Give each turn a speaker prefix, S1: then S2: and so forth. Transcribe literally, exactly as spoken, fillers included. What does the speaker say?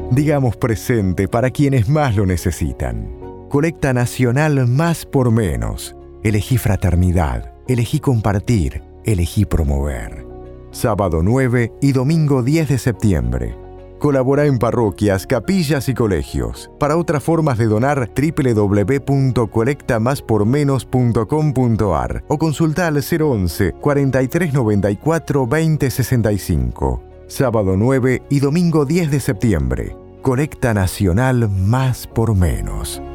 S1: Digamos presente para quienes más lo necesitan. Colecta nacional Más por Menos. Elegí fraternidad, elegí compartir, elegí promover. Sábado nueve y domingo diez de septiembre. Colabora en parroquias, capillas y colegios. Para otras formas de donar, doble u doble u doble u punto colecta más por menos punto com punto a r o consulta al cero once, cuarenta y tres noventa y cuatro, veinte sesenta y cinco. Sábado nueve y domingo diez de septiembre. Colecta nacional Más por Menos.